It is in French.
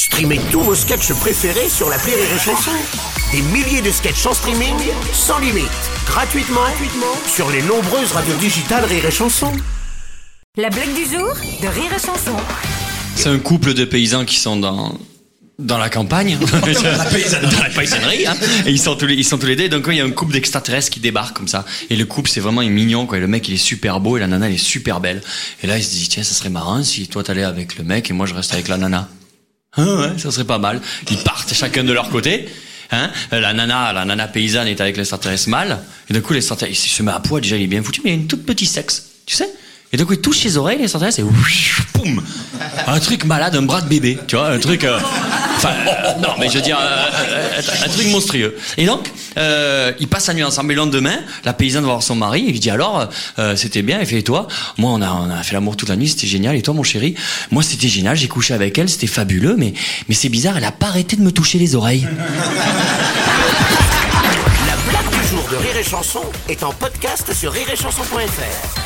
Streamez tous vos sketchs préférés sur l'appli Rire et Chanson. Des milliers de sketchs en streaming, sans limite, gratuitement sur les nombreuses radios digitales Rire et Chanson. La blague du jour de Rire et Chanson. C'est un couple de paysans qui sont dans la campagne, dans la paysannerie, hein. Et ils sont tous les deux. Donc il y a un couple d'extraterrestres qui débarque comme ça. Et le couple c'est vraiment mignon, quoi. Et le mec il est super beau et la nana elle est super belle. Et là il se dit tiens ça serait marrant si toi t'allais avec le mec et moi je reste avec la nana. Ah ouais, ça serait pas mal. Ils partent chacun de leur côté. Hein, la nana paysanne est avec l'extraterrestre mâle. Et d'un coup l'extraterrestre il se met à poil, déjà il est bien foutu, mais il a une toute petite sexe, tu sais. Et d'un coup il touche ses oreilles, l'extraterrestre et boum, un truc malade, un bras de bébé, tu vois, un truc. Non, mais je veux dire, un truc monstrueux. Et donc, ils passent la nuit ensemble. Et le lendemain, la paysanne va voir son mari. Il lui dit alors, c'était bien. Elle fait et toi? Moi, on a fait l'amour toute la nuit, c'était génial. Et toi, mon chéri? Moi, c'était génial. J'ai couché avec elle, c'était fabuleux. Mais c'est bizarre, elle a pas arrêté de me toucher les oreilles. La blague du jour de Rire et Chanson est en podcast sur rireetchanson.fr.